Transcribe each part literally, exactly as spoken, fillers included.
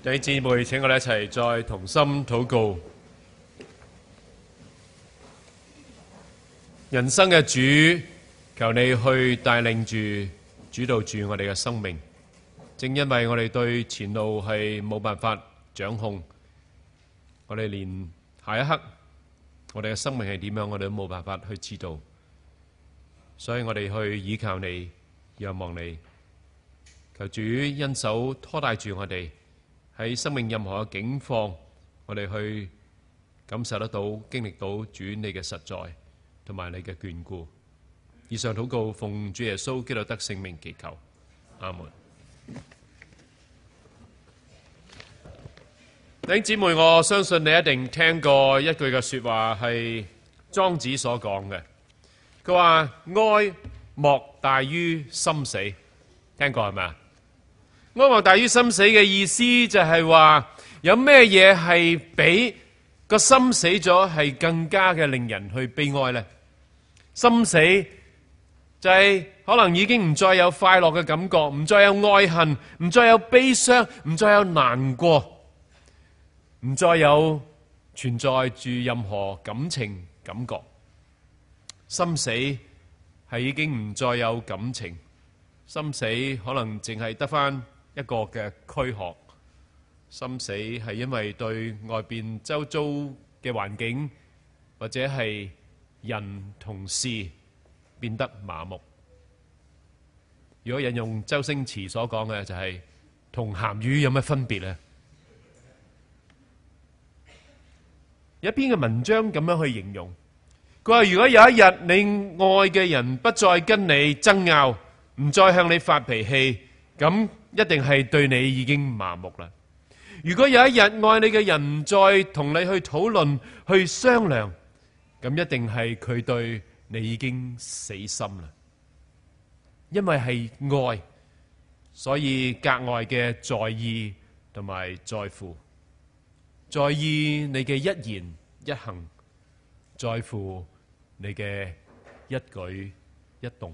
弟兄姊妹，請我哋一齊再同心禱告。人生嘅主，求你去帶領住、主導住我哋嘅生命。正因為我哋對前路係冇辦法掌控，我哋連下一刻我哋嘅生命係點樣，我哋都冇辦法去知道。所以我哋去倚靠你，仰望你。求主恩手拖帶住我哋。喺生命任何嘅境況，我哋去感受得到、經歷到主你嘅實在同埋你嘅眷顧。以上禱告奉主耶穌基督得聖名祈求，阿門。弟兄姊妹，我相信你一定聽過一句嘅說話，係莊子所講嘅。佢話哀莫大於心死，聽過係咪啊？哀莫大於心死嘅意思就係話，有咩嘢係比個心死咗係更加嘅令人去悲哀呢？心死就係可能已經唔再有快樂嘅感覺，唔再有愛恨，唔再有悲傷，唔再有難過，唔再有存在住任何感情感覺。心死係已經唔再有感情，心死可能淨係得返一個嘅軀殼。心死係因為對外邊周遭嘅環境或者係人同事變得麻木。如果引用周星馳所講嘅，就係同鹹魚有乜分別呢？有一篇嘅文章咁樣去形容，佢話如果有一日你愛嘅人不再跟你爭拗，唔再向你發脾氣，咁一定係對你已經麻木啦。如果有一日愛你嘅人唔再同你去討論、去商量，咁一定係佢對你已經死心啦。因為係愛，所以格外嘅在意同埋在乎，在意你嘅一言一行，在乎你嘅一舉一動。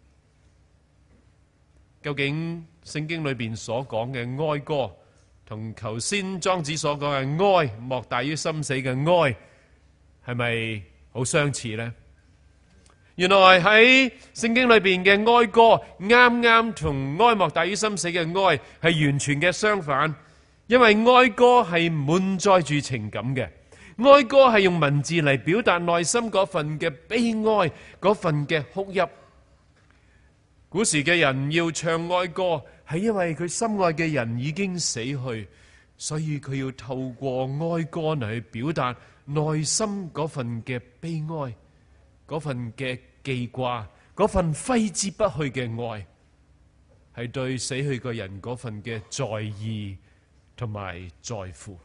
究竟聖經裏邊所講嘅哀歌，同頭先莊子所講嘅哀莫大於心死嘅哀，係咪好相似呢？原來喺聖經裏邊嘅哀歌，啱啱同哀莫大於心死嘅哀係完全嘅相反。因為哀歌係滿載住情感嘅，哀歌係用文字嚟表達內心嗰份嘅悲哀，嗰份嘅哭泣。古時嘅人要唱哀歌，係因為佢心愛嘅人已經死去，所以佢要透過哀歌嚟去表達內心嗰份嘅悲哀，嗰份嘅記掛，嗰份揮之不去嘅愛，係對死去嘅人嗰份嘅在意同埋在乎。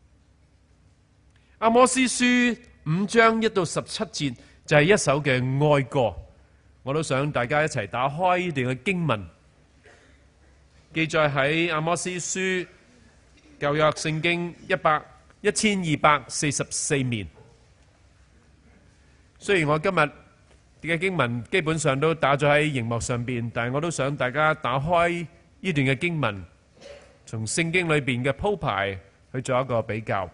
阿摩司書五章一到十七節就係一首嘅哀歌。我都想大家一齊打開呢段嘅經文，記載喺阿摩司書舊約聖經一百一千二百四十四面。雖然我今日嘅經文基本上都打咗喺熒幕上邊，但係我都想大家打開呢段嘅經文，從聖經裏邊嘅鋪排去做一個比較。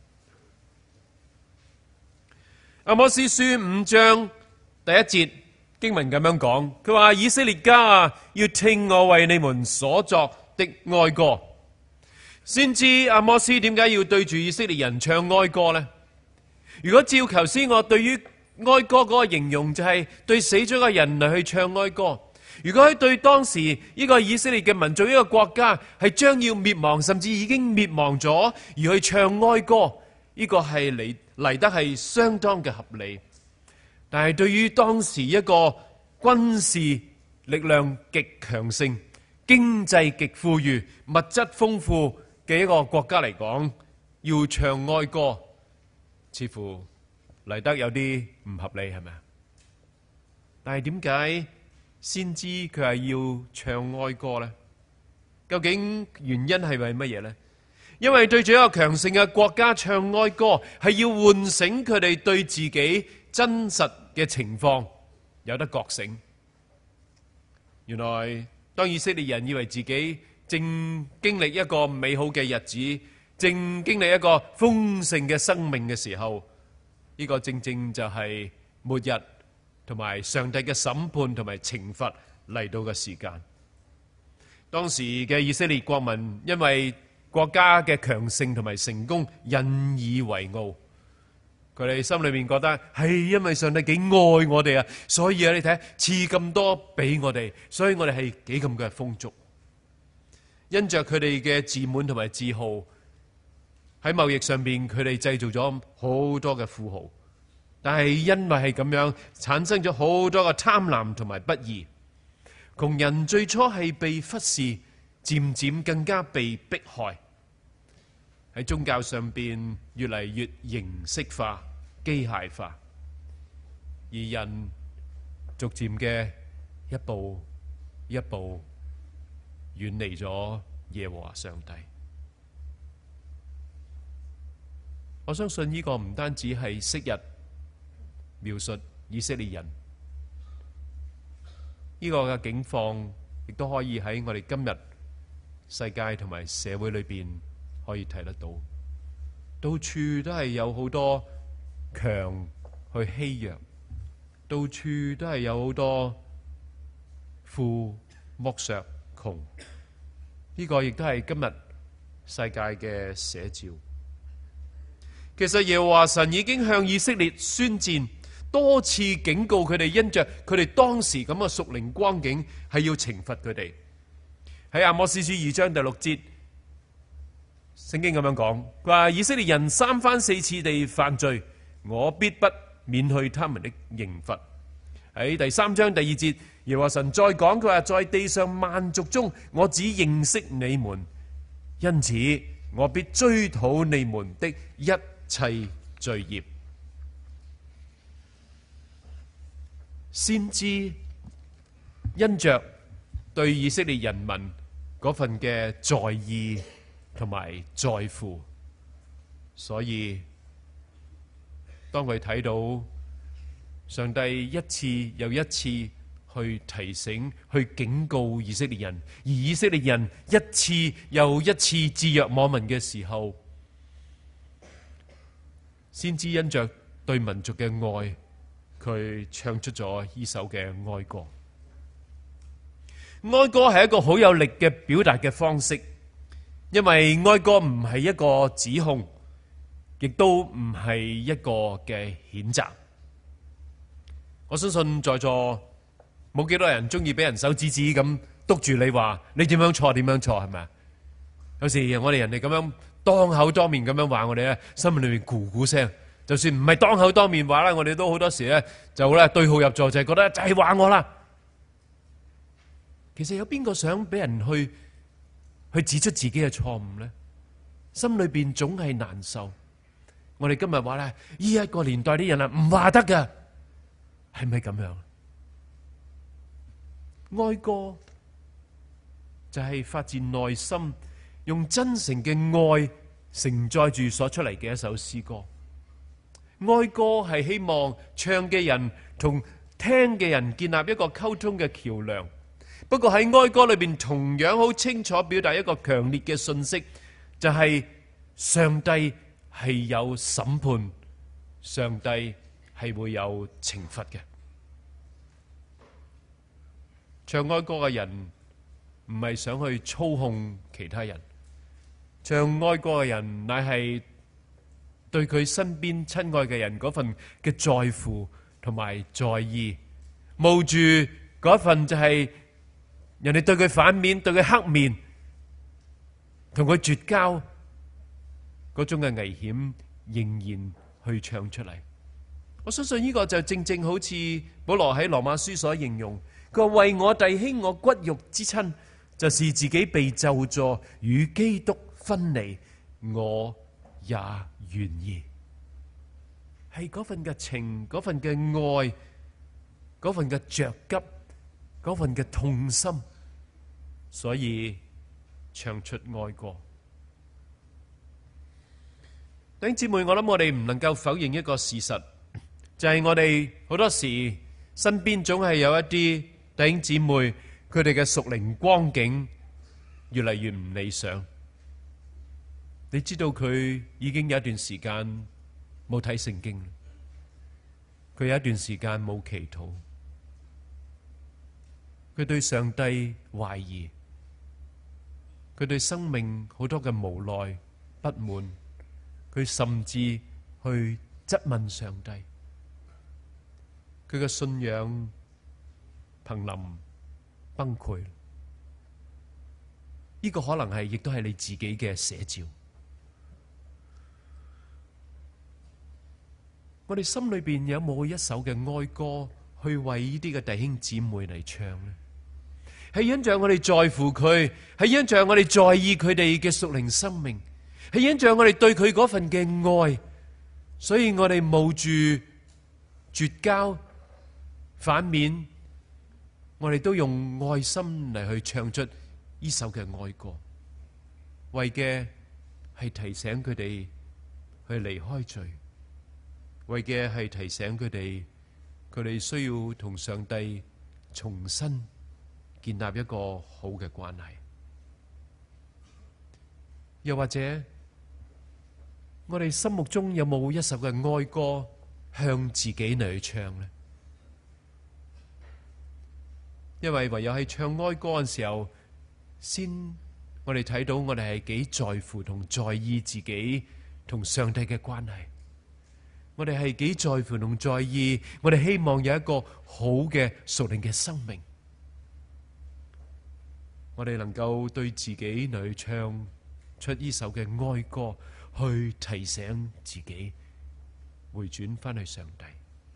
阿摩司書五章第一節。經文咁樣講，佢話以色列家啊，要聽我為你們所作的哀歌。先知阿摩司點解要對住以色列人唱哀歌呢？如果照頭先我對於哀歌嗰個形容，就係對死咗嘅人嚟去唱哀歌。如果喺對當時呢個以色列嘅民族，呢個國家係將要滅亡，甚至已經滅亡咗，而去唱哀歌，呢個係嚟嚟得係相當嘅合理。但係對於當時一個軍事力量極強盛、經濟極富裕、物質豐富嘅一個國家嚟講，要唱哀歌，似乎嚟得有啲唔合理，係咪啊？但係點解先知佢係要唱哀歌呢？究竟原因係為乜嘢呢？因為對住一個強盛嘅國家唱哀歌，係要喚醒佢哋對自己真實嘅情況有得覺醒。原來當以色列人以為自己正經歷一個美好嘅日子，正經歷一個豐盛嘅生命嘅時候，呢個正正就係末日同埋上帝嘅審判同埋懲罰嚟到嘅時間。當時嘅以色列國民因為國家嘅強盛同埋成功引以為傲，佢哋心裏面覺得係因為上帝幾愛我哋啊，所以啊，你睇賜咁多俾我哋，所以我哋係幾咁嘅豐足。因着佢哋嘅自滿同埋自豪，喺貿易上邊佢哋製造咗好多嘅富豪，但係因為係咁樣，產生咗好多嘅貪婪同埋不義。窮人最初係被忽視，漸漸更加被迫害。喺宗教上邊越嚟越形式化、機械化，而人逐漸嘅一步一步遠離咗耶和華上帝。我相信呢個唔單止係昔日描述以色列人，呢個嘅境況亦都可以喺我哋今日世界同埋社會裏邊可以睇得到，到處都係有好多強去欺弱，到處都係有好多富剝削窮，呢個亦都係今日世界嘅寫照。其實耶和華神已經向以色列宣戰，多次警告佢哋，因着佢哋當時咁嘅屬靈光景，係要懲罰佢哋。喺阿摩司書二章第六節，聖經咁樣講，佢話以色列人三番四次地犯罪，我必不免去他們的刑罰。喺第三章第二節，耶和華神再講，佢話在地上萬族中，我只認識你們，因此我必追討你們的一切罪孽。先知因着對以色列人民嗰份嘅在意同埋在乎，所以當佢睇到上帝一次又一次去提醒、去警告以色列人，而以色列人一次又一次置若罔聞嘅時候，先知因着對民族嘅愛，佢唱出咗呢首嘅哀歌。哀歌係一個好有力嘅表達嘅方式，因為哀歌唔係一個指控，亦都唔係一個嘅譴責。我相信在座冇幾多人中意俾人手指指咁督住你話你點樣錯點樣錯，係咪啊？有時我哋人哋咁樣當口當面咁樣話我哋咧，心裏面咕咕聲。就算唔係當口當面話啦，我哋都好多時咧就咧對號入座，就係覺得就係話我啦。其實有邊個想俾人去去指出自己嘅錯誤呢？心裏邊總係難受。我哋今日話咧，呢一個年代啲人啊唔話得噶，係咪咁樣？哀歌就係發自內心，用真誠嘅愛承載住所出嚟嘅一首詩歌。哀歌係希望唱嘅人同聽嘅人建立一個溝通嘅橋樑。不過喺哀歌裏邊同樣好清楚表達一個強烈嘅信息，就係上帝係有審判，上帝係會有懲罰嘅。唱哀歌嘅人唔係想去操控其他人，唱哀歌嘅人乃係對佢身邊親愛嘅人嗰份嘅在乎同埋在意，冒住嗰份就係人哋對佢反面、對佢黑面、同佢絕交嗰種嘅危險，仍然去唱出嚟。我相信呢個就正正好似保羅喺羅馬書所形容，佢話為我弟兄我骨肉之親，就是自己被咒詛與基督分離，我也願意。係嗰份嘅情，嗰份嘅愛，嗰份嘅着急，嗰份嘅痛心，所以唱出哀歌。弟兄姊妹，我諗我哋唔能夠否認一個事實，就係我哋好多時身邊總係有一啲弟兄姊妹，佢哋嘅屬靈光景越嚟越唔理想。你知道佢已經有一段時間冇睇聖經，佢有一段時間冇祈禱，佢對上帝懷疑，佢對生命好多嘅無奈不滿，佢甚至去質問上帝，佢嘅信仰瀕臨崩潰。呢個可能係亦都係你自己嘅寫照。我哋心裏邊有冇一首嘅哀歌去為呢啲嘅弟兄姊妹嚟唱呢？係因着我哋在乎佢，係因着我哋在意佢哋嘅屬靈生命，係因着我哋對佢嗰份嘅愛，所以我哋冒住絕交反面，我哋都用愛心嚟去唱出呢首嘅哀歌，為嘅係提醒佢哋去離開罪，為嘅係提醒佢哋，佢哋需要同上帝重新建立一個好嘅關係。又或者，我哋心目中有冇一首嘅哀歌向自己嚟去唱呢？因為唯有喺唱哀歌嘅時候，先我哋睇到我哋係幾在乎同在意自己同上帝嘅關係。我哋係幾在乎同在意，我哋希望有一個好嘅屬靈嘅生命。我哋能夠對自己嚟唱出呢首嘅哀歌，去提醒自己回轉翻去上帝。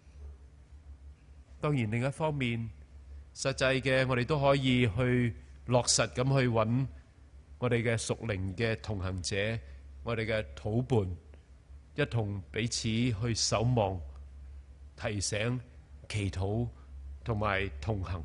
當然另一方面，實際嘅我哋都可以去落實咁去揾我哋嘅屬靈嘅同行者，我哋嘅禱伴，一同彼此去守望、提醒、祈禱同埋同行。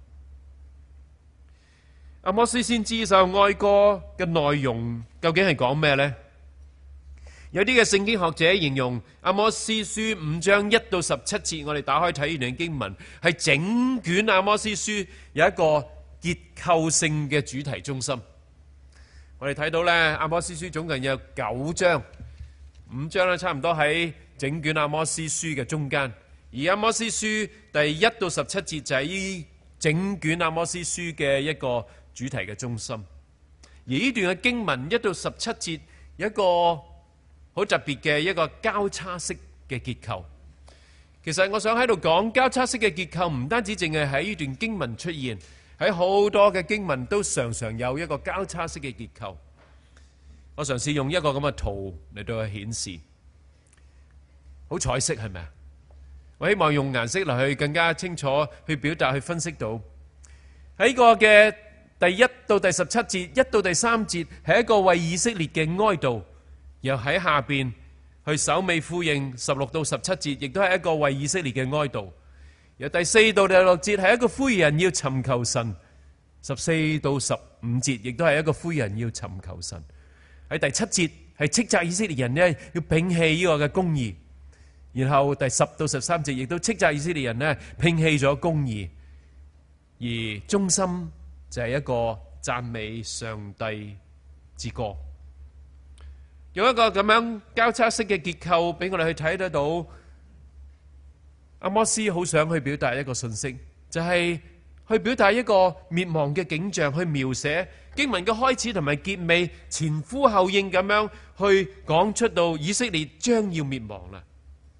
阿摩司先知呢首哀歌嘅內容究竟係講咩呢？有啲嘅聖經學者形容阿摩司書五章一到十七節，我哋打開睇呢段經文，係整卷阿摩司書有一個結構性嘅主題中心。我哋睇到咧，阿摩司書總共有九章，五章咧差唔多喺整卷阿摩司書嘅中間，而阿摩司書第一到十七節就係呢整卷阿摩司書嘅一個主題嘅中心。而呢段嘅經文一到十七節有一個好特別嘅一個交叉式嘅結構。其實我想喺度講交叉式嘅結構，唔單止淨係喺呢段經文出現，喺好多嘅經文都常常有一個交叉式嘅結構。我嘗試用一個咁嘅圖嚟到去顯示，好彩色係咪啊？我希望用顏色嚟去更加清楚去表達、去分析到喺個嘅第一到第十七節，一到第三節係一個為以色列嘅哀悼，又喺下邊去首尾呼應十六到十七節，亦都係一個為以色列嘅哀悼。由第四到第六節係一個呼籲人要尋求神，十四到十五節亦都係一個呼籲人要尋求神。喺第七節係斥責以色列人呢要摒棄呢個嘅公義，然後第十到十三節亦都斥責以色列人呢摒棄咗公義，而中心就係一個讚美上帝之歌。用一個咁樣交叉式嘅結構俾我哋去睇得到，阿摩司好想去表達一個信息，就係去表達一個滅亡嘅景象，去描寫經文嘅開始同埋結尾前呼後應咁樣去講出到以色列將要滅亡啦。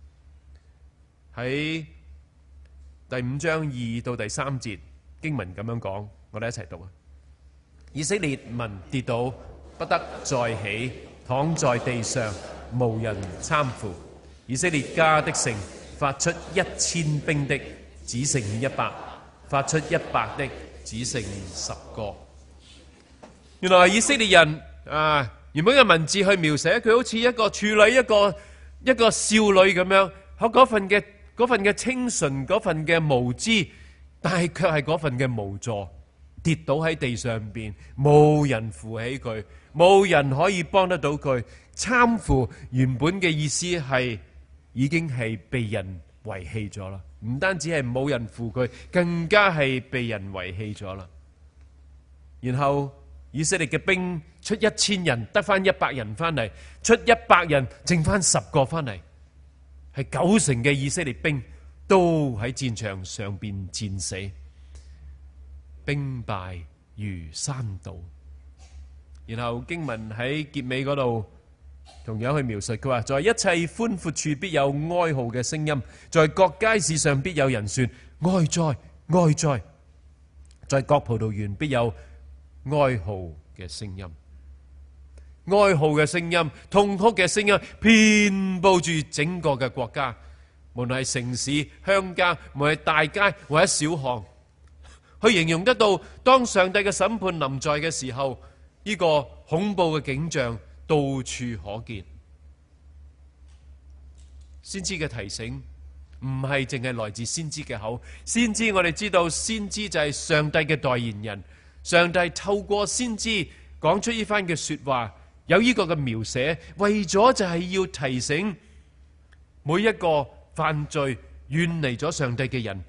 喺第五章二到第三節經文咁樣講，我哋一齊讀啊！以色列民跌倒，不得再起，躺在地上，無人攙扶。以色列家的城發出一千兵的，只剩一百；發出一百的，只剩十個。原來以色列人啊，原本嘅文字去描寫佢好似一個處女，一個一個少女咁樣，喺嗰份嘅嗰份嘅清純，嗰份嘅無知，但係卻係嗰份嘅無助，跌倒喺地上邊，冇人扶起佢，冇人可以幫得到佢。攙扶原本嘅意思係已經係被人遺棄咗啦，唔單止係冇人扶佢，更加係被人遺棄咗啦。然後以色列嘅兵出一千人，得翻一百人翻嚟；出一百人，剩翻十個翻嚟，係九成嘅以色列兵都喺戰場上邊戰死，兵敗如山倒。然後經文喺結尾嗰度同樣去描述，佢話：在一切寬闊處必有哀號嘅聲音，在各街市上必有人說哀哉哀哉，在各葡萄園必有哀號嘅聲音。哀號嘅聲音、痛哭嘅聲音遍佈住整個嘅國家，無論係城市、鄉間，無論係大街或者小巷，去形容得到當上帝嘅審判臨在嘅時候，呢個恐怖嘅景象到處可見。先知嘅提醒唔係淨係來自先知嘅口，先知我哋知道，先知就係上帝嘅代言人，上帝透過先知講出呢番嘅說話，有呢個嘅描寫，為咗就係要提醒每一個犯罪遠離咗上帝嘅人，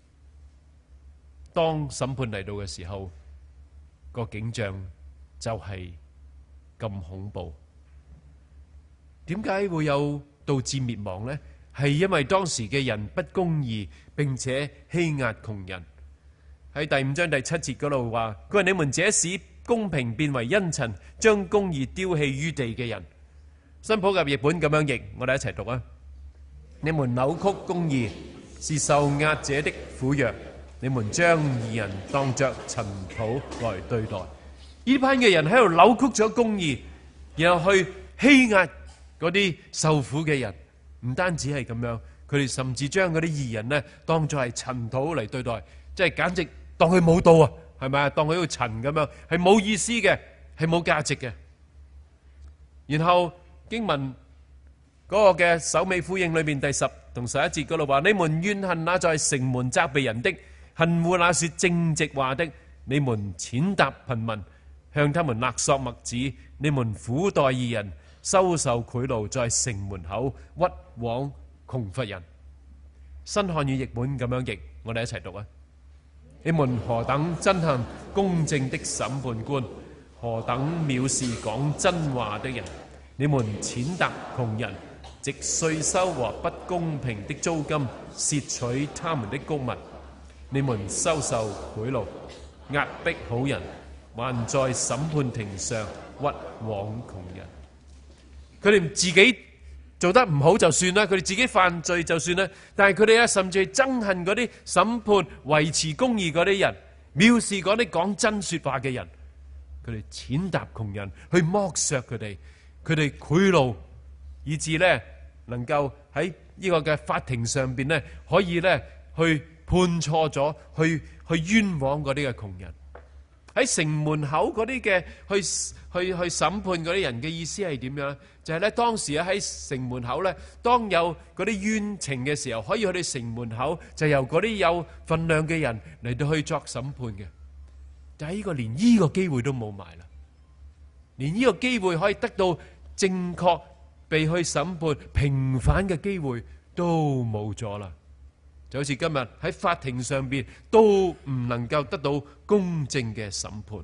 當審判嚟到嘅時候，個景象就係咁恐怖。點解會有導致滅亡呢？係因為當時嘅人不公義，並且欺壓窮人。喺第五章第七節嗰度話，佢話：你們這使公平變為茵陳，將公義丟棄於地嘅人。新普及譯本咁樣譯，我哋一齊讀啊！你們扭曲公義，是受壓者的苦藥，你們將義人當作塵土來對待。呢班嘅人喺度扭曲咗公義，然後去欺壓嗰啲受苦嘅人。唔單止係咁樣，佢哋甚至將嗰啲義人呢當作係塵土嚟對待，即係簡直當佢冇到啊，係咪啊？當佢好似塵咁樣，係冇意思嘅，係冇價值嘅。然後經文嗰個嘅首尾呼應裏面第十同十一節嗰度話：你們怨恨那在城門責備人的，恨惡那說正直話的，你們踐踏貧民，向他們勒索麥子，你們苦待義人，收受賄賂，在城門口屈枉窮乏人。新漢語譯本咁樣譯，我哋一齊讀啊！你們何等憎恨公正的審判官，何等藐視講真話的人！你們踐踏窮人，藉稅收和不公平的租金竊取他們的穀物。你們收受賄賂，壓迫好人，還在審判庭上屈枉窮人。佢哋自己做得唔好就算啦，佢哋自己犯罪就算啦，但係佢哋咧甚至係憎恨嗰啲審判維持公義嗰啲人，藐視嗰啲講真說話嘅人。佢哋踐踏窮人，去剝削佢哋，佢哋賄賂，以致咧能夠喺呢個嘅法庭上邊咧可以咧去判錯咗，去去冤枉嗰啲嘅窮人。喺城門口嗰啲嘅去去去審判嗰啲人嘅意思係點樣咧？就係咧當時咧喺城門口咧，當有嗰啲冤情嘅時候，可以去到城門口，就由嗰啲有份量嘅人嚟到去作審判嘅。但係呢個連呢個機會都冇埋啦，連呢個機會可以得到正確被去審判平反嘅機會都冇咗啦。就好似今日喺法庭上邊都唔能夠得到公正嘅審判。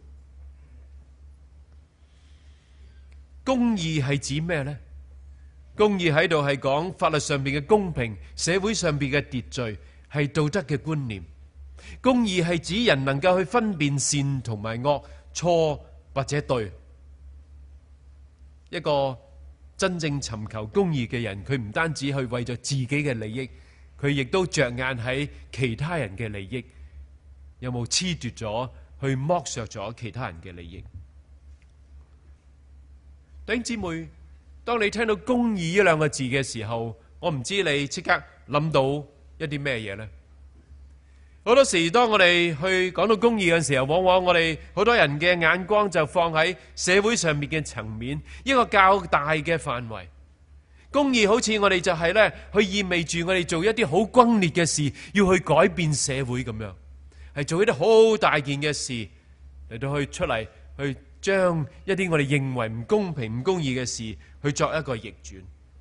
公義係指咩呢？公義喺度係講法律上邊嘅公平，社會上邊嘅秩序，係道德嘅觀念。公義係指人能夠去分辨善同埋惡，錯或者對。一個真正尋求公義嘅人，佢唔單止去為咗自己嘅利益，佢亦都着眼喺其他人嘅利益，有冇褫奪咗，去剝削咗其他人嘅利益。弟兄姊妹，當你聽到公義呢兩個字嘅時候，我唔知你即刻諗到一啲咩嘢呢？好多時當我哋去講到公義嘅時候，往往我哋好多人嘅眼光就放喺社會上面嘅層面，一個較大嘅範圍。公義好似我哋就係呢，去意味住我哋做一啲好轟烈嘅事，要去改變社會咁樣，係做一啲好大件嘅事嚟到去出嚟，去將一啲我哋認為唔公平、唔公義嘅事去作一個逆轉。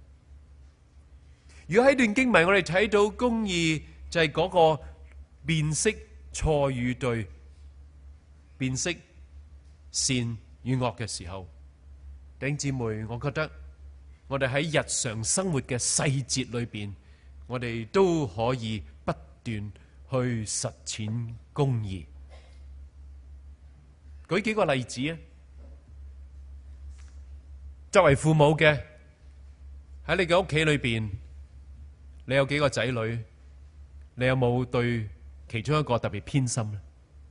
如果喺段經文我哋睇到公義就係嗰個辨識錯與對，辨識善與惡嘅時候，弟兄姊妹，我覺得我哋喺日常生活嘅細節裏邊，我哋都可以不斷去實踐公義。舉幾個例子啊！作為父母嘅，喺你嘅屋企裏邊，你有幾個仔女？你有冇對其中一個特別偏心咧？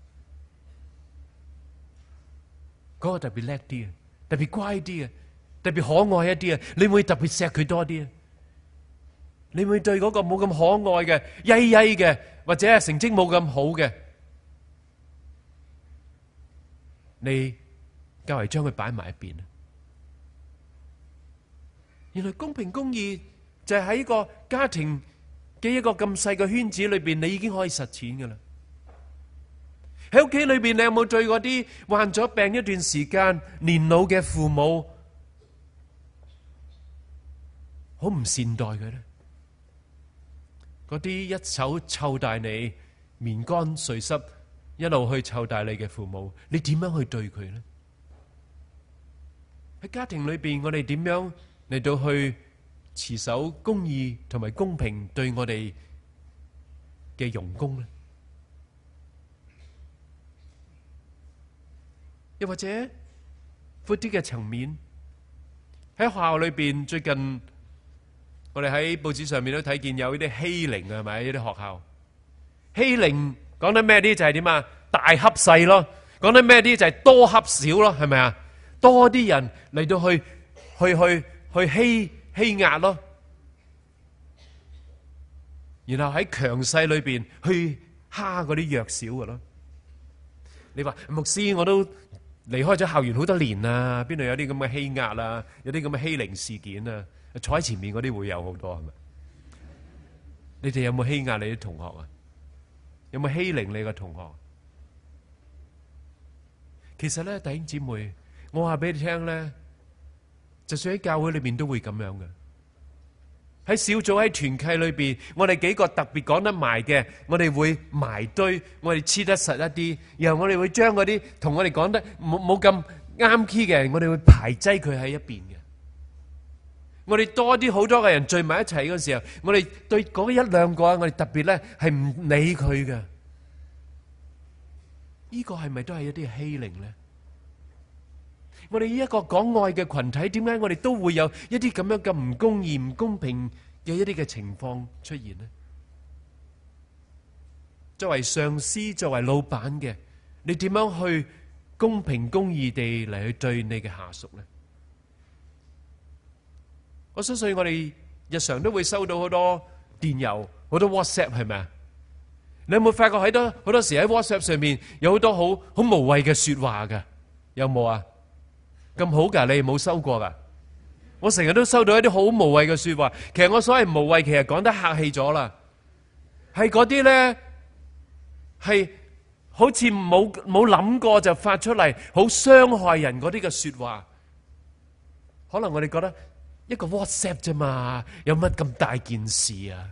嗰個特別叻啲啊，特別乖啲啊，特別可愛一啲啊，你會特別錫佢多啲啊？你會對嗰個冇咁可愛嘅、曳曳嘅，或者係成績冇咁好嘅，你較為將佢擺埋一邊啊？原來公平公義就係喺一個家庭嘅一個咁細嘅圈子裏邊，你已經可以實踐噶啦。喺屋企裏邊，你有冇對嗰啲患咗病一段時間、年老嘅父母好唔善待佢呢？嗰啲一手湊大你、面乾水濕，一路去湊大你嘅父母，你點樣去對佢呢？喺家庭裏邊，我哋點樣嚟到去持守公義同埋公平對我哋嘅傭工呢？又或者闊啲嘅層面，喺學校裏邊，最近我哋喺報紙上面都睇見有呢啲欺凌啊，係咪？呢啲學校欺凌講得咩啲就係點啊？大恰細咯，講得咩啲就係多恰少咯，係咪啊？多啲人嚟到去去去去欺欺壓咯，然後喺強勢裏邊去蝦嗰啲弱小嘅咯。你話牧師，我都離開咗校園好多年啦，邊度有啲咁嘅欺壓啊，有啲咁嘅欺凌事件啊？坐喺前面嗰啲會有好多係咪？你哋有冇欺壓你啲同學啊？有冇欺凌你個同學？其實咧，弟兄姊妹，我話俾你聽咧，就算喺教會裏邊都會咁樣嘅。喺小組喺團契裏邊，我哋幾個特別講得埋嘅，我哋會埋堆，我哋黐得實一啲，然後我哋會將嗰啲同我哋講得冇冇咁啱 key 嘅人，我哋會排擠佢喺一邊嘅。我哋多啲好多嘅人聚埋一齊嗰時候，我哋對嗰一兩個，我哋特別咧係唔理佢嘅。呢個係咪都係一啲欺凌咧？我哋呢一個講愛嘅群體，點解我哋都會有一啲咁樣嘅唔公義、唔公平嘅一啲嘅情況出現呢？作為上司、作為老闆嘅，你點樣去公平公義地嚟去對你嘅下屬呢？我相信我哋日常都會收到好多電郵、好多 WhatsApp， 係咪啊？你有冇發覺喺多好多時喺 WhatsApp 上面有好多好好無謂嘅說話㗎？有冇啊？咁好噶？你冇收過噶？我成日都收到一啲好無謂嘅說話。其實我所謂無謂，其實講得客氣咗啦。係嗰啲咧，係好似冇冇諗過就發出嚟，好傷害人嗰啲嘅說話。可能我哋覺得一個 WhatsApp 啫嘛，有乜咁大件事啊？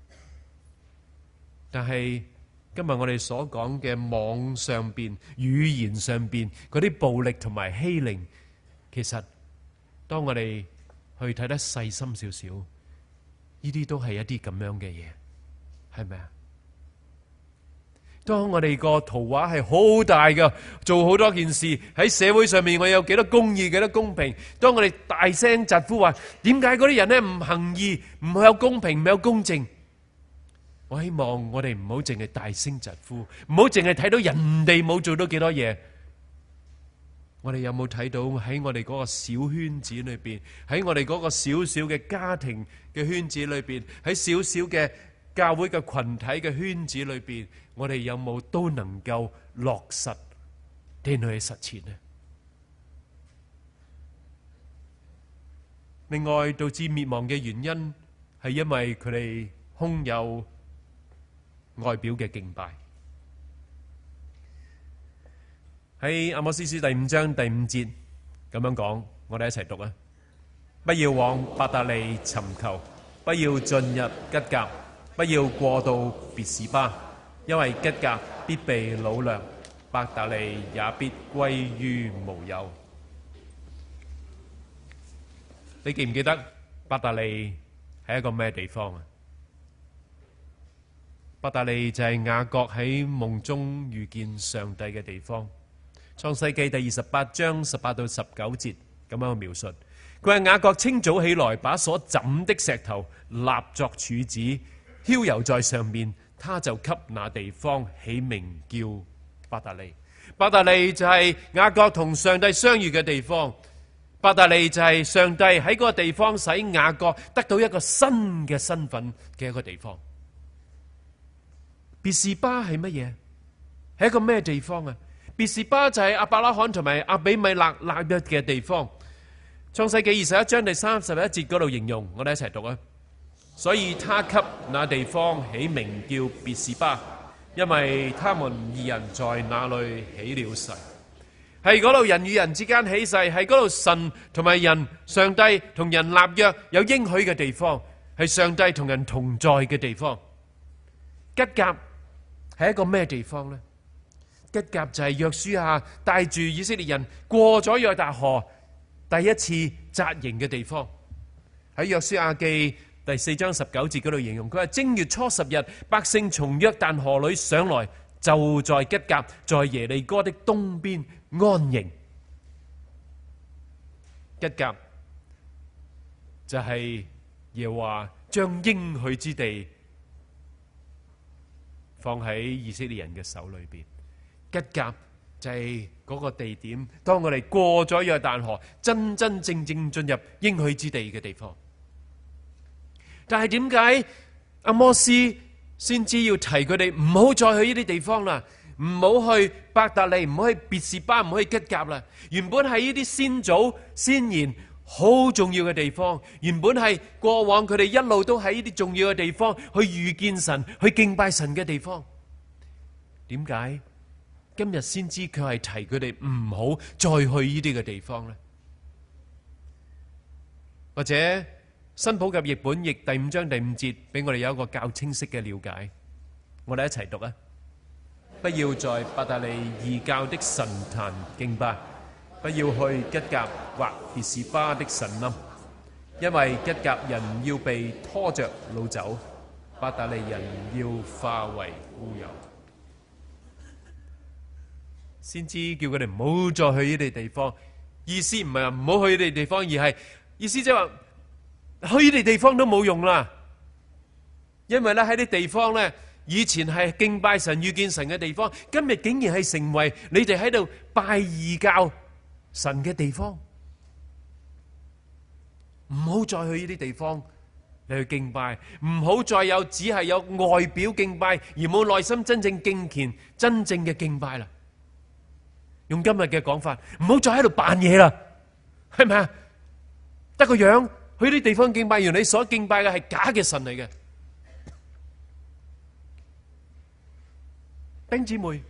但係今日我哋所講嘅網上邊、語言上邊嗰啲暴力同埋欺凌，其實當我哋去睇得細心少少，呢啲都係一啲咁樣嘅嘢，係咪啊？當我哋個圖畫係好大嘅，做好多件事喺社會上面，我有幾多公義、幾多公平。當我哋大聲疾呼話，點解嗰啲人咧唔行義、唔有公平、唔有公正？我希望我哋唔好淨係大聲疾呼，唔好淨係睇到人哋冇做到幾多嘢。我哋有冇睇到喺我哋嗰個小圈子裏邊，喺我哋嗰個小小嘅家庭嘅圈子裏邊，喺小小嘅教會嘅群體嘅圈子裏邊，我哋有冇都能夠落實聽佢去實踐呢？另外，導致滅亡嘅原因係因為佢哋空有外表嘅敬拜。喺阿摩司書第五章第五節咁樣講，我哋一齊讀啊！不要往伯特利尋求，不要進入吉甲，不要過到別是巴，因為吉甲必被擄掠， 伯特利也必歸於無有。你記唔記得伯特利係一個咩地方啊？伯特利就係雅各喺夢中遇見上帝嘅地方。創世記第二十八章十八到十九節咁樣描述，佢話雅各清早起來，把所枕的石頭立作柱子，澆油在上面，他就給那地方起名叫伯特利。伯特利就係雅各同上帝相遇嘅地方。伯特利就係上帝喺嗰個地方使雅各得到一個新嘅身份嘅一個地方。別是巴係乜嘢？係一個咩地方啊？別是巴就係亞伯拉罕同埋亞比米勒立約嘅地方。創世記二十一章第三十一節嗰度形容，我哋一齊讀啊。所以他給那地方起名叫別是巴，因為他們二人在那裏起了誓。係嗰度人與人之間起誓，係嗰度神同埋人，上帝同人立約有應許嘅地方，係上帝同人同在嘅地方。吉甲係一個咩地方呢？吉甲就係約書亞帶住以色列人過咗約旦河第一次紮營嘅地方。喺約書亞記第四章十九節嗰度形容，佢話正月初十日，百姓從約旦河裏上來，就在吉甲，在耶利哥的東邊安營。吉甲就係耶和華將應許之地放喺以色列人嘅手裏邊。吉甲就係嗰個地點，當我哋過咗約旦河，真真正正進入應許之地嘅地方。但係點解阿摩司先知要提佢哋唔好再去呢啲地方啦？唔好去伯特利，唔好去別是巴，唔好去吉甲啦。原本係呢啲先祖先賢好重要嘅地方，原本係過往佢哋一路都喺呢啲重要嘅地方去遇見神、去敬拜神嘅地方。點解今日先知佢係提佢哋唔好再去呢啲嘅地方呢？或者新普及譯本譯第五章第五節俾我哋有一個較清晰嘅了解，我哋一齊讀啊！不要在伯特利異教的神壇敬拜，不要去吉甲或別是巴的神龕，因為吉甲人要被拖着擄走，伯特利人要化為烏有。先知叫佢哋唔好再去呢啲地方，意思唔係話唔好去呢啲地方，而係意思即係話去呢啲地方都冇用啦，因為咧喺啲地方咧，以前係敬拜神、遇見神嘅地方，今日竟然係成為你哋喺度拜異教神嘅地方。唔好再去呢啲地方你去敬拜，唔好再有只係有外表敬拜而冇內心真正敬虔、真正嘅敬拜啦。用今日嘅講法，唔好再喺度扮嘢啦，係咪啊？得個樣去啲地方敬拜，原來你所敬拜嘅係假嘅神嚟嘅。弟兄姊妹，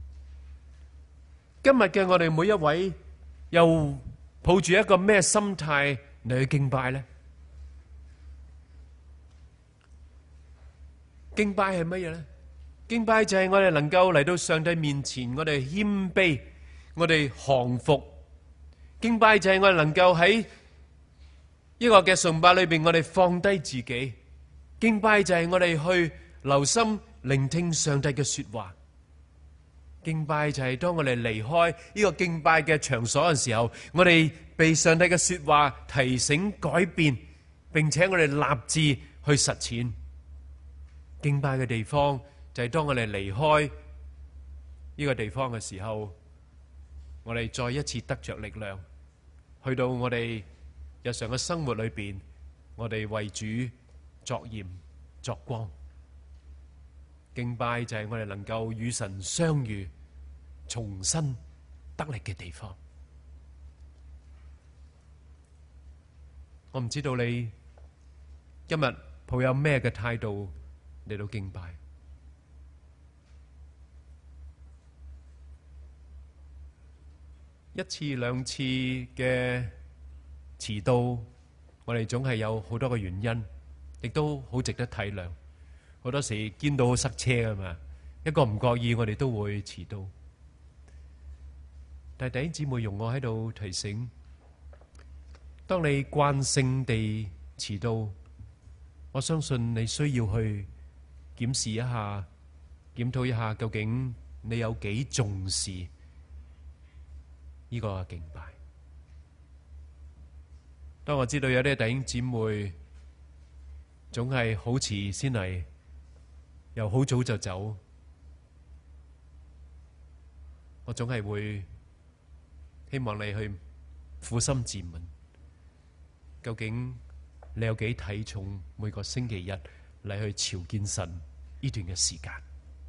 今日嘅我哋每一位又抱住一個咩心態嚟去敬拜呢？敬拜係乜嘢呢？敬拜就係我哋能夠嚟到上帝面前，我哋謙卑，我哋降服。敬拜就係我哋能夠喺呢個嘅崇拜裏邊，我哋放低自己。敬拜就係我哋去留心聆聽上帝嘅說話。敬拜就係當我哋離開呢個敬拜嘅場所嘅時候，我哋被上帝嘅說話提醒改變，並且我哋立志去實踐。敬拜嘅地方就係當我哋離開呢個地方嘅時候，我哋再一次得着力量，去到我哋日常嘅生活裏邊，我哋為主作鹽作光。敬拜就係我哋能夠與神相遇、重新得力嘅地方。我唔知道你今日抱有咩嘅態度嚟到敬拜。一次兩次嘅遲到，我哋總係有好多嘅原因，亦都好值得體諒。好多時見到塞車啊嘛，一個唔覺意我哋都會遲到。 但係弟兄姊妹，容我喺度提醒，當你慣性地遲到，我相信你需要去檢視一下、檢討一下，究竟你有幾重視呢個敬拜。當我知道有啲弟兄姊妹總係好遲先嚟，又好早就走，我總係會希望你去撫心自問，究竟你有幾睇重每個星期日嚟去朝見神呢段嘅時間？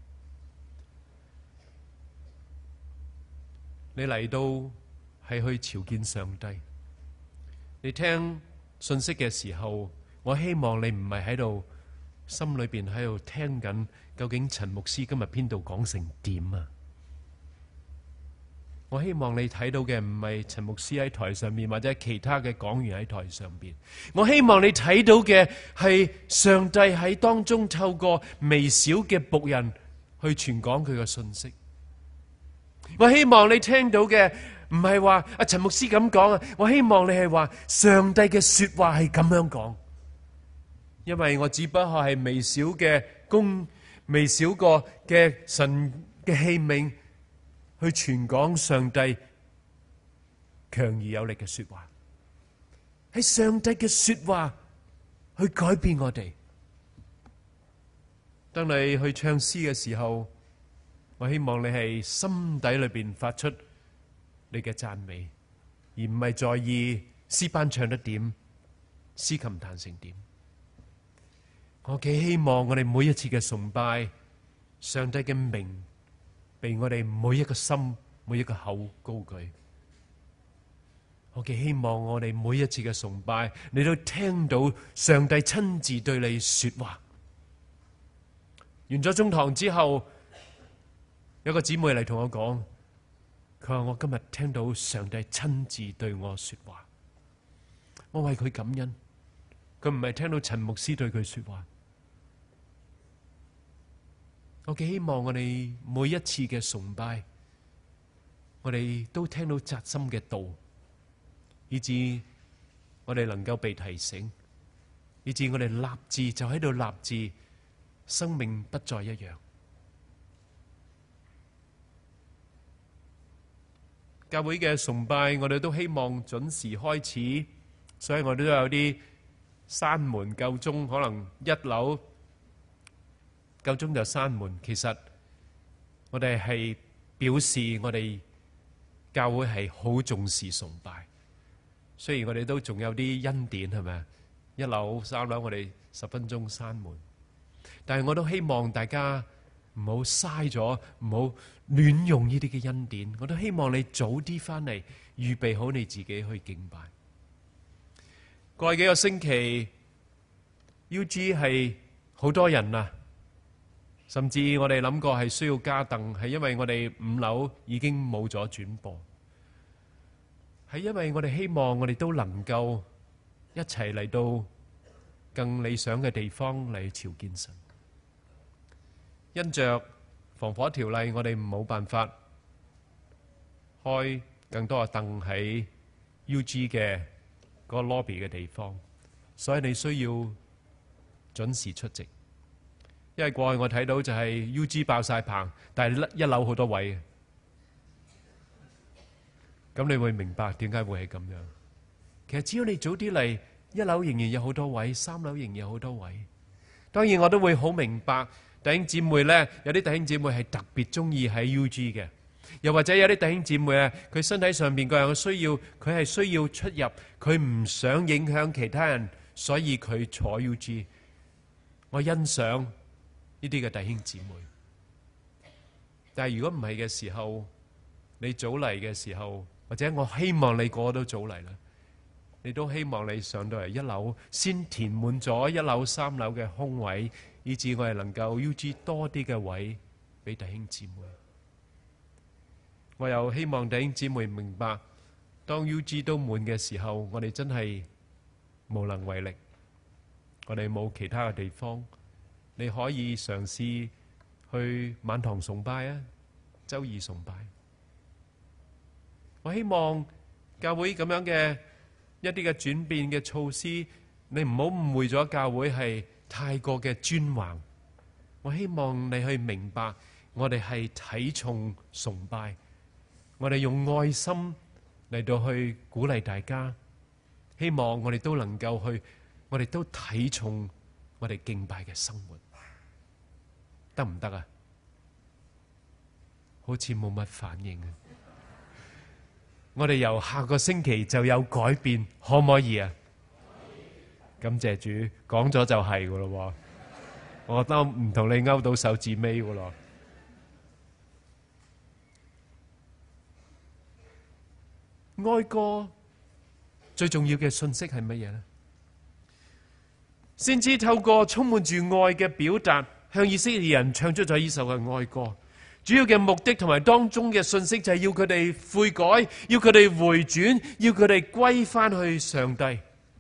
你嚟到係去朝見上帝，你聽信息嘅時候，我希望你唔係喺度心裏邊喺度聽緊，究竟陳牧師今日編導講成點啊？我希望你睇到嘅唔係陳牧師喺台上面，或者其他嘅講員喺台上邊。我希望你睇到嘅係上帝喺當中透過微小嘅僕人去傳講佢嘅信息。我希望你聽到嘅唔係話阿陳牧師咁講啊，我希望你係話上帝嘅說話係咁樣講。因為我只不過係微小嘅工，微小個嘅神嘅器皿，去傳講上帝強而有力嘅說話，係上帝嘅說話去改變我哋。當你去唱詩嘅時候，我希望你係心底裏邊發出你嘅讚美，而唔係在意詩班唱得點，詩琴彈成點。我幾希望我哋每一次嘅崇拜，上帝嘅名被我哋每一個心、每一個口高舉。我幾希望我哋每一次嘅崇拜，你都聽到上帝親自對你說話。完咗中堂之後，有個姊妹嚟同我講，佢話我今日聽到上帝親自對我說話，我為佢感恩。佢唔係聽到陳牧師對佢說話。我幾希望我哋每一次嘅崇拜，我哋都聽到扎心嘅道，以致我哋能夠被提醒，以致我哋立志就喺度立志，生命不再一樣。教會嘅崇拜，我哋都希望準時開始，所以我哋都有啲閂門夠鐘，可能一樓夠鐘就閂門。其實我哋係表示我哋教會係好重視崇拜。雖然我哋都仲有啲恩典，係咪啊？一樓三樓我哋十分鐘閂門，但係我都希望大家唔好嘥咗，唔好亂用呢啲嘅恩典。我都希望你早啲翻嚟，預備好你自己去敬拜。過去幾個星期 U G 係好多人啊，甚至我哋諗過係需要加凳，係因為我哋五樓已經冇咗轉播，係因為我哋希望我哋都能夠一齊嚟到更理想嘅地方嚟朝見神。因着防火條例，我哋冇辦法開更多嘅凳喺 U G 嘅嗰個 lobby 嘅地方，所以你需要準時出席。因為過去我睇到就係 U G 爆晒棚，但係一樓好多位，咁你會明白點解會係咁樣。其實只要你早啲嚟，一樓仍然有好多位，三樓仍然有好多位。當然我都會好明白。弟兄姊妹咧，有啲弟兄姊妹係特別中意喺 U G 嘅，又或者有啲弟兄姊妹啊，佢身體上邊各樣嘅需要，佢係需要出入，佢唔想影響其他人，所以佢坐 U G。我欣賞呢啲嘅弟兄姊妹，但係如果唔係嘅時候，你早嚟嘅時候，或者我希望你個個都早嚟啦，你都希望你上到嚟一樓，先填滿咗一樓、三樓嘅空位。以致我哋能夠 U G 多啲嘅位俾弟兄姊妹。我又希望弟兄姊妹明白，當 U G 都滿嘅時候，我哋真係無能為力。我哋冇其他嘅地方，你可以嘗試去晚堂崇拜啊，周二崇拜。 我希望教會咁樣嘅一啲嘅轉變嘅措施，你唔好誤會咗教會係太過嘅專橫。我希望你去明白，我哋係睇重崇拜，我哋用愛心嚟到去鼓勵大家，希望我哋都能夠去，我哋都睇重我哋敬拜嘅生活，得唔得啊？好似冇乜反應啊！我哋由下個星期就有改變，可唔可以啊？感謝主，講咗就係噶咯，我都唔同你勾到手指尾噶咯。哀歌最重要嘅信息係乜嘢呢？先知透過充滿住愛嘅表達，向以色列人唱出咗呢首嘅哀歌。主要嘅目的同埋當中嘅信息就係要佢哋悔改，要佢哋回轉，要佢哋歸翻去上帝。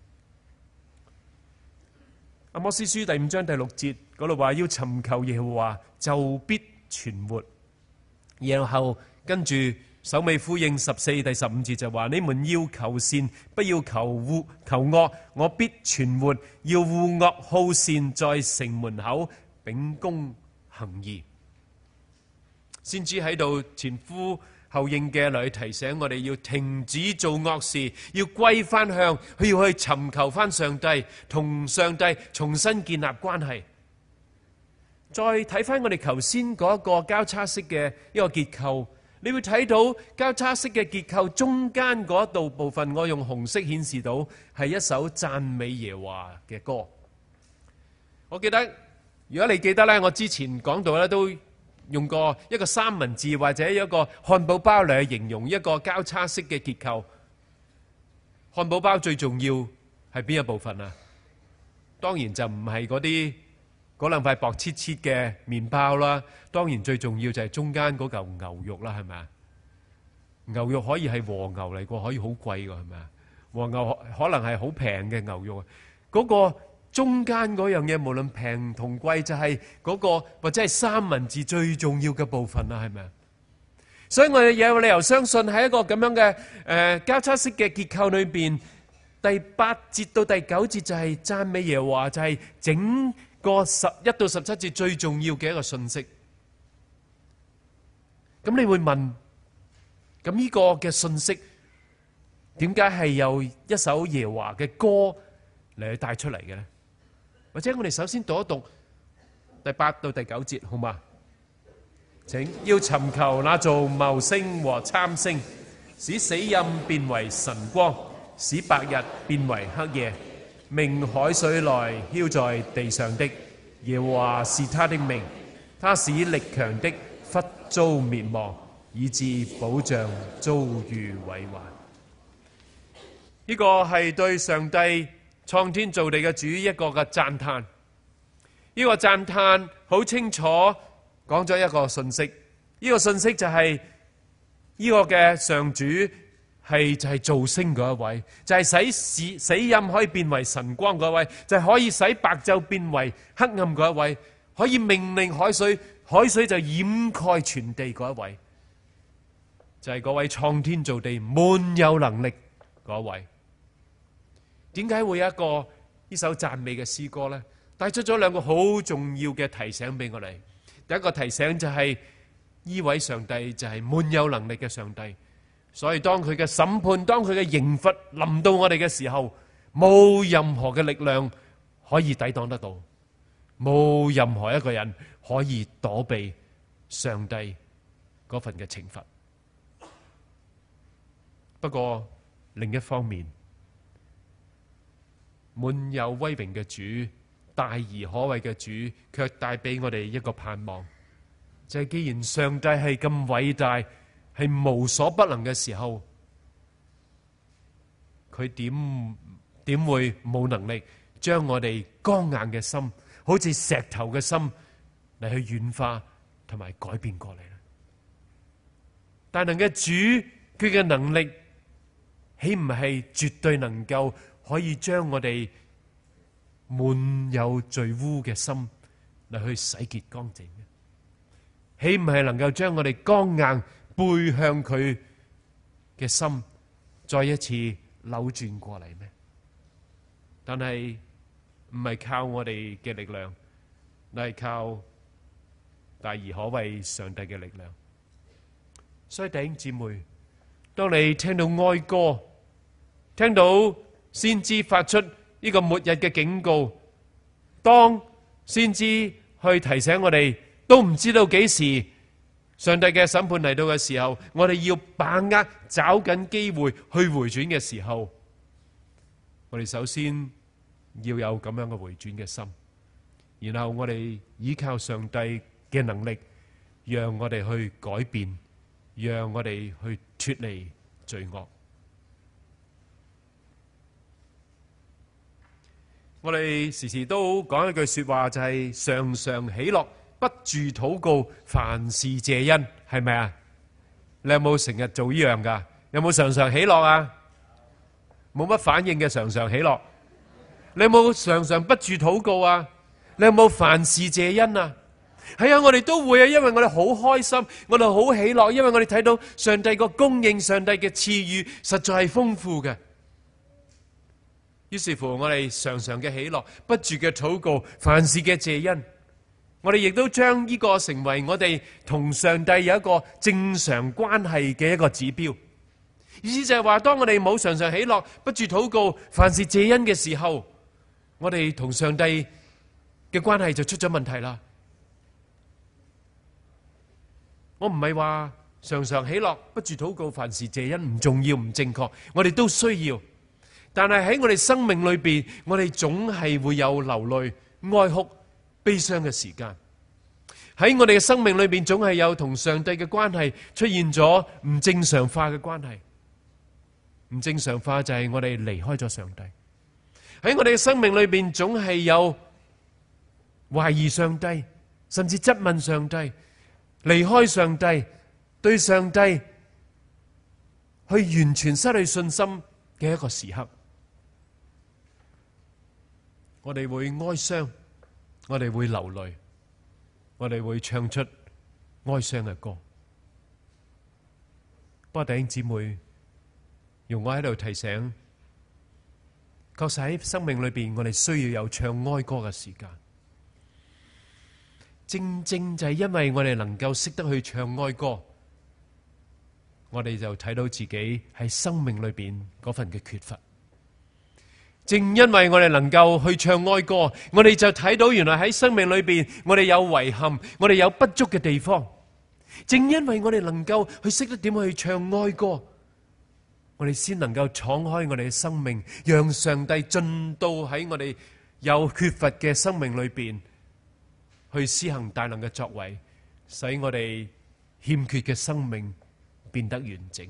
阿摩司書第五章第六節嗰度話，要尋求耶和華就必存活。然後跟住首尾呼應十四第十五節就話，你們要求善，不要求惡，求惡，我必存活。要惡惡好善，在城門口秉公行義。先知喺度前呼後應嘅嚟提醒我哋，要停止做惡事，要歸翻向，佢要去尋求翻上帝，同上帝重新建立關係。再睇翻我哋頭先嗰個交叉式嘅一個結構，你會睇到交叉式嘅結構中間嗰度部分，我用紅色顯示到係一首讚美耶和華嘅歌。我記得，如果你記得咧，我之前講到咧都用過一個三文治或者一個漢堡包嚟形容一個交叉式嘅結構。漢堡包最重要係邊一部分啊？當然就唔係嗰啲嗰兩塊薄切切嘅麵包啦。當然最重要就係中間嗰嚿牛肉啦，係咪啊？牛肉可以係和牛嚟過，可以好貴噶，係咪啊？和牛可能係好平嘅牛肉啊。嗰個中間嗰樣嘢，無論平同貴，就係嗰個或者係三文治最重要嘅部分啦，係咪啊？所以我哋有理由相信喺一個咁樣嘅誒交叉式嘅結構裏邊，第八節到第九節就係讚美耶和華，就係整個十一到十七節最重要嘅一個信息。咁你會問，咁呢個嘅信息點解係由一首耶和華嘅歌嚟去帶出嚟嘅咧？或者我哋首先讀一讀第八到第九節，好嗎？請要尋求那造昴星和參星，使死蔭變為晨光，使白日變為黑夜，命海水來澆在地上的，耶和華是他的名。他使力強的忽遭滅亡，以致保障遭遇毀壞。呢個係對上帝創天造地嘅主一個嘅讚嘆。呢個讚嘆好清楚講咗一個信息，呢個信息就係呢個嘅上主係就係造星嗰一位，就係使死死蔭可以變為晨光嗰一位，就係可以使白晝變為黑暗嗰一位，可以命令海水，海水就掩蓋全地嗰一位，就係嗰位創天造地滿有能力嗰一位。點解會有一個呢首讚美嘅詩歌呢？帶出咗兩個好重要嘅提醒俾我哋。第一個提醒就係呢位上帝就係滿有能力嘅上帝，所以當佢嘅審判，當佢嘅刑罰臨到我哋嘅時候，冇任何嘅力量可以抵擋得到，冇任何一個人可以躲避上帝嗰份嘅懲罰。不過另一方面，滿有威榮嘅主，大而可畏嘅主，卻帶俾我哋一個盼望，就係既然上帝係咁偉大，係無所不能嘅時候，佢點點會冇能力將我哋剛硬嘅心，好似石頭嘅心嚟去軟化同埋改變過嚟咧？大能嘅主，佢嘅能力豈唔係絕對能夠可以將我哋滿有罪污嘅心嚟去洗潔乾淨嘅？豈唔係能夠將我哋剛硬背向佢嘅心再一次扭轉過嚟咩？但係唔係靠我哋嘅力量，乃係靠大而可畏上帝嘅力量。所以弟兄姊妹，當你聽到哀歌，聽到先知發出呢個末日嘅警告，當先知去提醒我哋，都唔知道幾時上帝嘅審判嚟到嘅時候，我哋要把握找緊機會去回轉嘅時候，我哋首先要有咁樣嘅回轉嘅心，然後我哋依靠上帝嘅能力，讓我哋去改變，讓我哋去脫離罪惡。我哋時時都講一句說話，就係常常喜樂，不住禱告，凡事謝恩，係咪啊？你有冇成日做呢樣噶？有冇常常喜樂啊？冇乜反應嘅常常喜樂。你有冇常常不住禱告啊？你有冇凡事謝恩啊？係啊，我哋都會啊，因為我哋好開心，我哋好喜樂，因為我哋睇到上帝個供應，上帝嘅賜予實在係豐富嘅。於是乎，我哋常常嘅喜樂，不住嘅禱告，凡事嘅謝恩，我哋亦都將呢個成為我哋同上帝有一個正常關係嘅一個指標。意思就係話，當我哋冇常常喜樂，不住禱告，凡事謝恩嘅時候，我哋同上帝嘅關係就出咗問題啦。我唔係話常常喜樂，不住禱告，凡事謝恩唔重要唔正確，我哋都需要。但係喺我哋生命裏邊，我哋總係會有流淚、哀哭、悲傷嘅時間。喺我哋嘅生命裏邊，總係有同上帝嘅關係出現咗唔正常化嘅關係。唔正常化就係我哋離開咗上帝。喺我哋嘅生命裏邊，總係有懷疑上帝，甚至質問上帝，離開上帝，對上帝去完全失去信心嘅一個時刻。我哋會哀傷，我哋會流淚，我哋會唱出哀傷嘅歌。不過弟兄姊妹，容我喺度提醒，確實喺生命裏邊，我哋需要有唱哀歌嘅時間。正正就係因為我哋能夠識得去唱哀歌，我哋就睇到自己喺生命裏邊嗰份嘅缺乏。正因為我哋能夠去唱哀歌，我哋就睇到原來喺生命裏邊我哋有遺憾，我哋有不足嘅地方。正因為我哋能夠去識得點去唱哀歌，我哋先能夠敞開我哋嘅生命，讓上帝進到喺我哋有缺乏嘅生命裏邊，去施行大能嘅作為，使我哋欠缺嘅生命變得完整。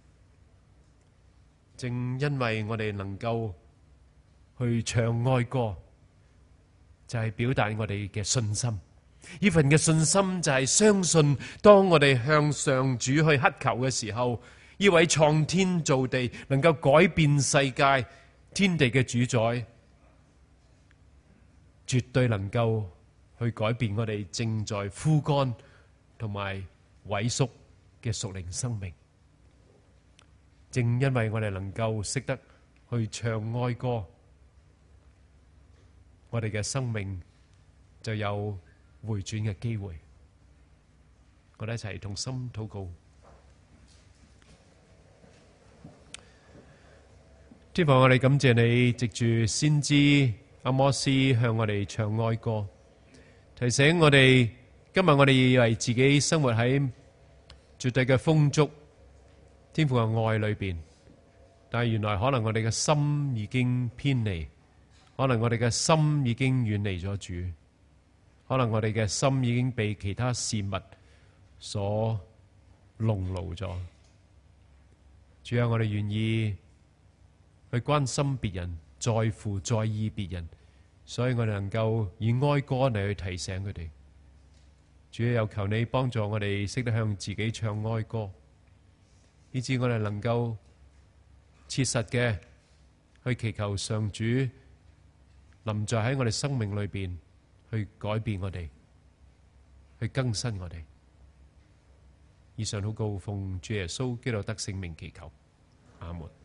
正因為我哋能夠去唱哀歌，就係表達我哋嘅信心。呢份嘅信心就係相信，當我哋向上主去乞求嘅時候，呢位創天造地、能夠改變世界天地嘅主宰，絕對能夠去改變我哋正在枯乾同埋萎縮嘅屬靈生命。正因為我哋能夠識得去唱哀歌，我哋嘅生命就有回轉嘅機會。我哋一齊同心禱告。天父，我哋感謝你藉住先知阿摩斯向我哋唱哀歌，提醒我哋今日我哋以為自己生活喺絕對嘅豐足天父嘅愛裏邊，但係原來可能我哋嘅心已經偏離，可能我哋嘅心已經遠離咗主，可能我哋嘅心已經被其他事物所籠牢咗。主啊，我哋願意去關心別人，在乎在意別人，所以我哋能夠以哀歌嚟去提醒佢哋。主啊，又求你幫助我哋識得向自己唱哀歌，以致我哋能夠切實嘅去祈求上主臨在喺我哋生命裏邊，去改變我哋，去更新我哋， 以上禱告奉主耶穌基督得聖名祈求，阿門。